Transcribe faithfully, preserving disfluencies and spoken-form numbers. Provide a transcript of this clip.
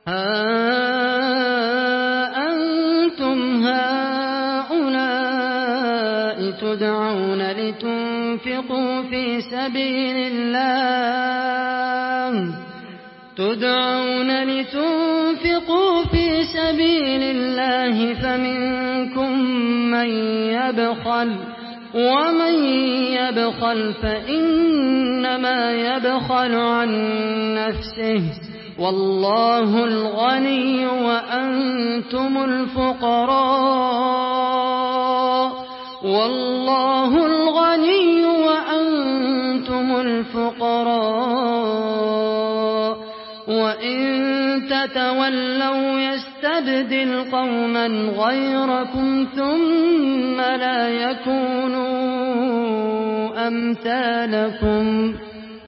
ها أنتم هؤلاء تدعون لتنفقوا في سبيل الله تدعون لتنفقوا في سبيل الله فمنكم من يبخل ومن يبخل فإنما يبخل عن نفسه والله الغني وأنتم الفقراء والله الغني وأنتم الفقراء وإن تتولوا يستبدل قوما غيركم ثم لا يكونوا أمثالكم